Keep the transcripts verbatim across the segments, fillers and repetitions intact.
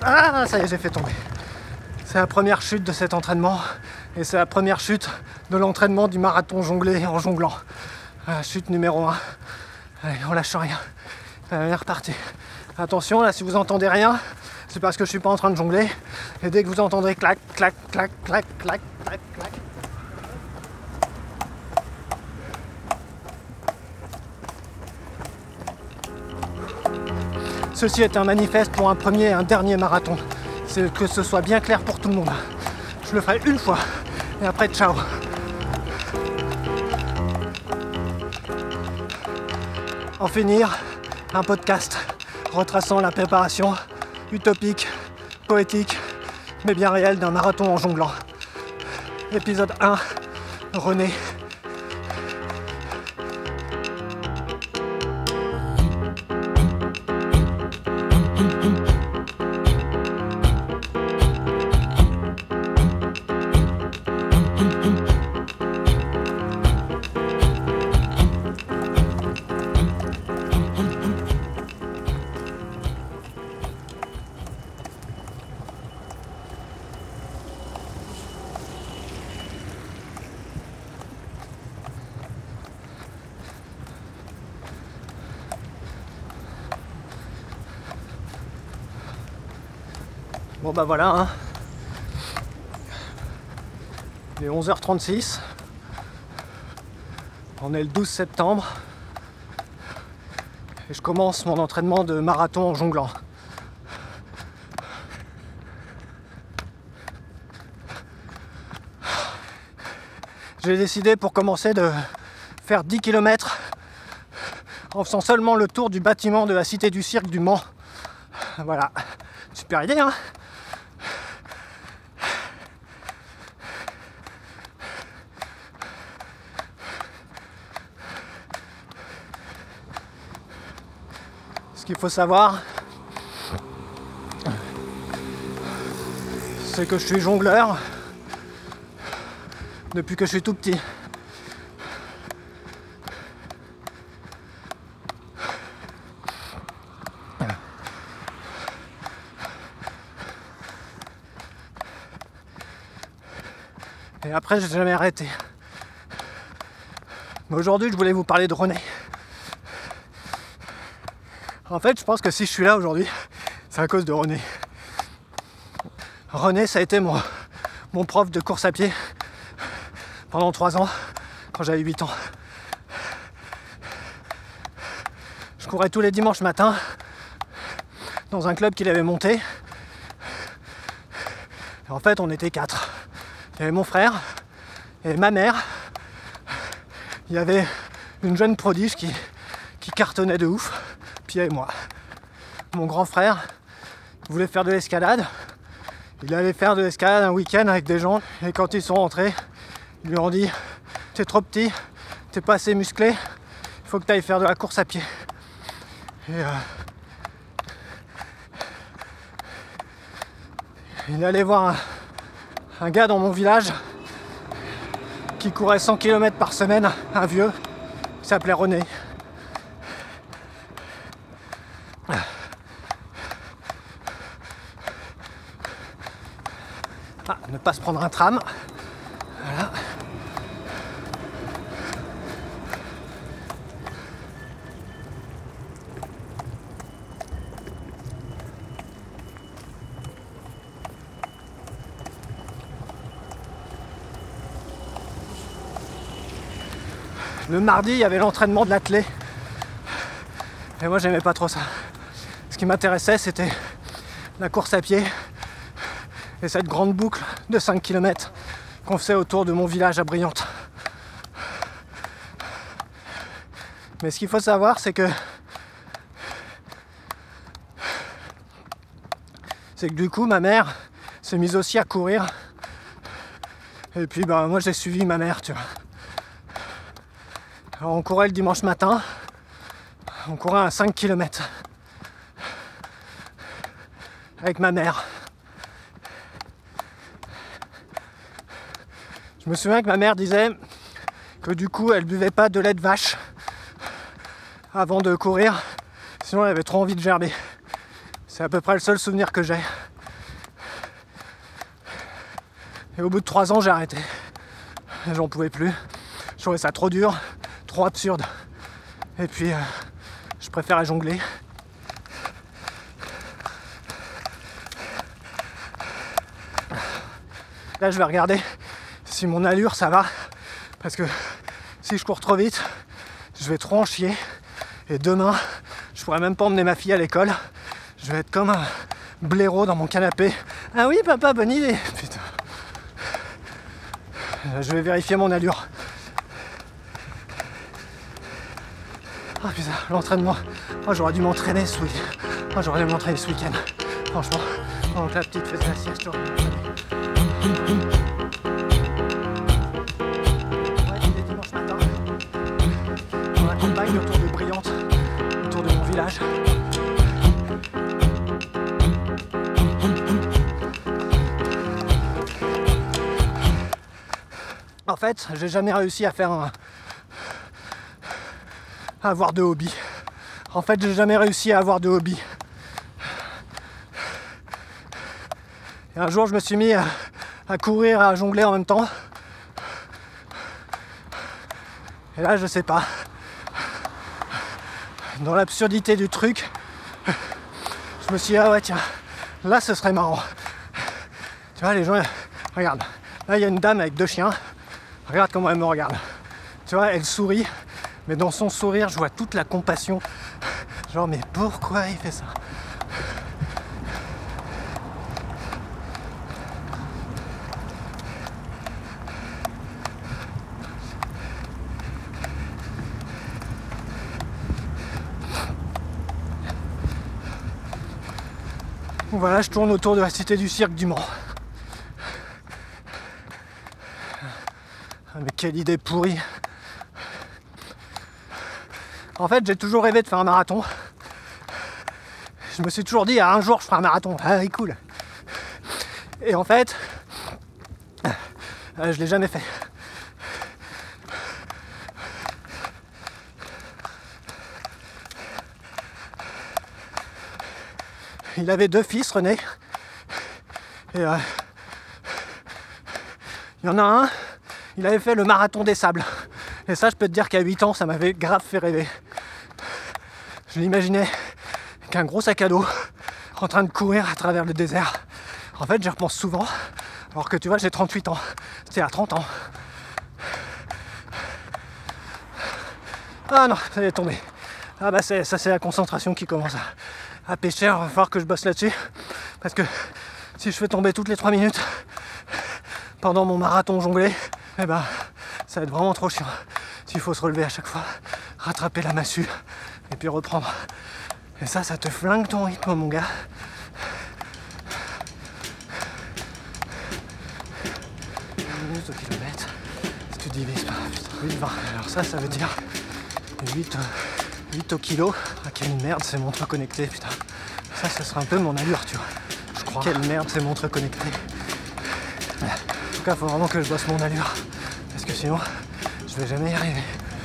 Ah, ça y est, j'ai fait tomber. C'est la première chute de cet entraînement et c'est la première chute de l'entraînement du marathon jonglé en jonglant. Euh, chute numéro un. Allez, on lâche rien. Allez, on est reparti. Attention, là, si vous entendez rien, c'est parce que je suis pas en train de jongler. Et dès que vous entendrez clac, clac, clac, clac, clac, clac, clac. Ceci est un manifeste pour un premier et un dernier marathon. C'est que ce soit bien clair pour tout le monde. Je le ferai une fois et après ciao. En finir, un podcast retraçant la préparation utopique, poétique, mais bien réelle d'un marathon en jonglant. Épisode un, René. Bon bah voilà, hein. Il est onze heures trente-six. On est le douze septembre. Et je commence mon entraînement de marathon en jonglant. J'ai décidé pour commencer de faire dix kilomètres en faisant seulement le tour du bâtiment de la Cité du Cirque du Mans. Voilà, super idée, hein. Ce qu'il faut savoir, c'est que je suis jongleur depuis que je suis tout petit. Et après, j'ai jamais arrêté. Mais aujourd'hui, je voulais vous parler de René. En fait, je pense que si je suis là aujourd'hui, c'est à cause de René. René, ça a été mon, mon prof de course à pied pendant trois ans, quand j'avais huit ans. Je courais tous les dimanches matins dans un club qu'il avait monté. Et en fait, on était quatre. Il y avait mon frère, il y avait ma mère, il y avait une jeune prodige qui, qui cartonnait de ouf. Puis il y avait moi. Mon grand frère voulait faire de l'escalade. Il allait faire de l'escalade un week-end avec des gens. Et quand ils sont rentrés, ils lui ont dit « T'es trop petit, t'es pas assez musclé, il faut que tu ailles faire de la course à pied. » Et euh, il allait voir un, un gars dans mon village qui courait cent kilomètres par semaine, un vieux, qui s'appelait René. Ah, ne pas se prendre un tram. Voilà. Le mardi, il y avait l'entraînement de l'athlé. Et moi, j'aimais pas trop ça. Ce qui m'intéressait, c'était la course à pied et cette grande boucle de cinq kilomètres qu'on faisait autour de mon village à Briante. Mais ce qu'il faut savoir, c'est que c'est que du coup, ma mère s'est mise aussi à courir. Et puis, bah, moi, j'ai suivi ma mère, tu vois. Alors, on courait le dimanche matin. On courait à cinq kilomètres avec ma mère. Je me souviens que ma mère disait que du coup elle buvait pas de lait de vache avant de courir, sinon elle avait trop envie de gerber. C'est à peu près le seul souvenir que j'ai. Et au bout de trois ans, j'ai arrêté. J'en pouvais plus. Je trouvais ça trop dur, trop absurde. Et puis, euh, je préférais jongler. Là, je vais regarder si mon allure, ça va. Parce que si je cours trop vite, je vais trop en chier. Et demain, je pourrais même pas emmener ma fille à l'école. Je vais être comme un blaireau dans mon canapé. Ah oui, papa, bonne idée. Putain. Je vais vérifier mon allure. Ah putain, l'entraînement. Oh, j'aurais dû m'entraîner ce week-end. Oh, j'aurais dû m'entraîner ce week-end. Franchement, pendant que la petite faisait la sieste, j'aurais dû m'entraîner. Ouais, il est dimanche matin. Dans la campagne autour de Briante, autour de mon village. En fait, j'ai jamais réussi à faire un... à avoir de hobby. En fait, j'ai jamais réussi à avoir de hobby. Et un jour, je me suis mis à, à courir, à jongler en même temps. Et là, je sais pas. Dans l'absurdité du truc, je me suis dit, ah ouais, tiens, là, ce serait marrant. Tu vois, les gens, regarde, là, il y a une dame avec deux chiens. Regarde comment elle me regarde. Tu vois, elle sourit, mais dans son sourire, je vois toute la compassion. Genre, mais pourquoi il fait ça ? Voilà, je tourne autour de la cité du cirque du Mans. Mais quelle idée pourrie. En fait, j'ai toujours rêvé de faire un marathon. Je me suis toujours dit, ah, un jour, je ferai un marathon. Ah, oui, cool. Et en fait, euh, je l'ai jamais fait. Il avait deux fils, René. Et euh, il y en a un, il avait fait le marathon des sables. Et ça, je peux te dire qu'à huit ans, ça m'avait grave fait rêver. Je l'imaginais qu'un gros sac à dos en train de courir à travers le désert. En fait, j'y repense souvent. Alors que tu vois, j'ai trente-huit ans. C'était à trente ans. Ah non, ça y est tombé. Ah bah c'est, ça c'est la concentration qui commence à, à pêcher. Il va falloir que je bosse là-dessus. Parce que si je fais tomber toutes les trois minutes pendant mon marathon jonglé, eh ben ça va être vraiment trop chiant. S'il faut se relever à chaque fois, rattraper la massue et puis reprendre. Et ça, ça te flingue ton rythme, mon gars. une minute au kilomètre. Si tu divises par huit vingt. Alors ça, ça veut dire huit, huit au kilo. Ah, quelle merde, ces montres connectées, putain. Ça, ça serait un peu mon allure, tu vois. Je crois. Quelle merde, ces montres connectées. En tout cas, faut vraiment que je bosse mon allure. Parce que sinon, je vais jamais y arriver.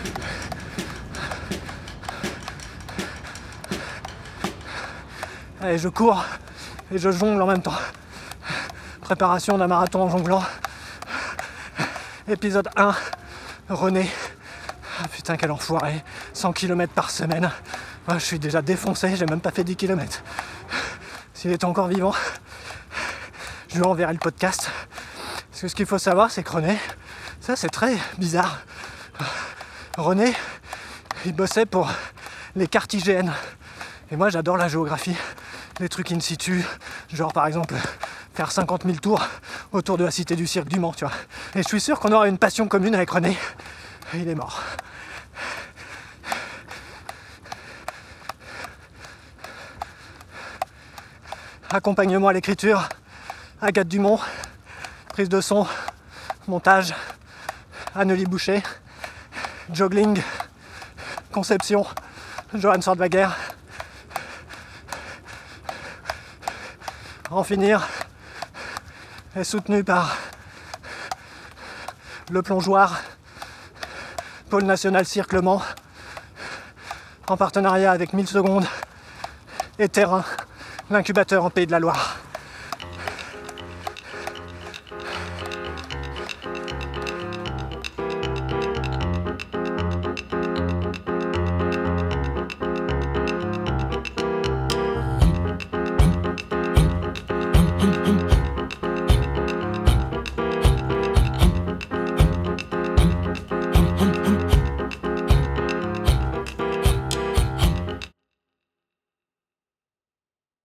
Allez, je cours et je jongle en même temps. Préparation d'un marathon en jonglant. Épisode un, René. Ah, putain, quel enfoiré. cent kilomètres par semaine. Moi, je suis déjà défoncé, j'ai même pas fait dix kilomètres. S'il était encore vivant, je lui enverrai le podcast. Parce que ce qu'il faut savoir, c'est que René, ça c'est très bizarre. René, il bossait pour les cartes I G N. Et moi, j'adore la géographie. Les trucs in situ, genre par exemple faire cinquante mille tours autour de la cité du cirque du Mans, tu vois. Et je suis sûr qu'on aura une passion commune avec René. Et il est mort. Accompagnement à l'écriture, Agathe Dumont, prise de son, montage, Annelie Boucher, joggling, conception, Johan Sordwager. En finir est soutenu par le plongeoir, Pôle National Cirque Le Mans, en partenariat avec mille secondes et Terrain, l'incubateur en Pays de la Loire.